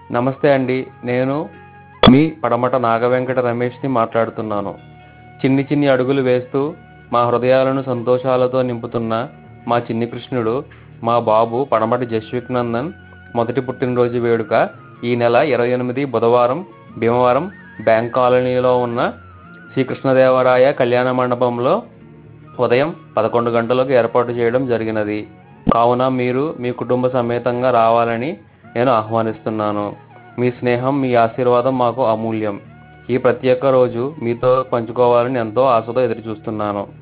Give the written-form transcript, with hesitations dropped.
నమస్తే అండి. నేను మీ పడమట నాగవెంకట రమేష్ని మాట్లాడుతున్నాను. చిన్ని చిన్ని అడుగులు వేస్తూ మా హృదయాలను సంతోషాలతో నింపుతున్న మా చిన్ని కృష్ణుడు, మా బాబు పడమటి జస్విక్ నందన్ మొదటి పుట్టినరోజు వేడుక ఈ నెల 28 బుధవారం భీమవరం బ్యాంక్ కాలనీలో ఉన్న శ్రీకృష్ణదేవరాయ కళ్యాణ మండపంలో ఉదయం 11 గంటలకు ఏర్పాటు చేయడం జరిగినది. కావున మీరు మీ కుటుంబ సమేతంగా రావాలని నేను ఆహ్వానిస్తున్నాను. మీ స్నేహం, మీ ఆశీర్వాదం మాకు అమూల్యం. ఈ ప్రత్యేక రోజు మీతో పంచుకోవాలని ఎంతో ఆశతో ఎదురుచూస్తున్నాను.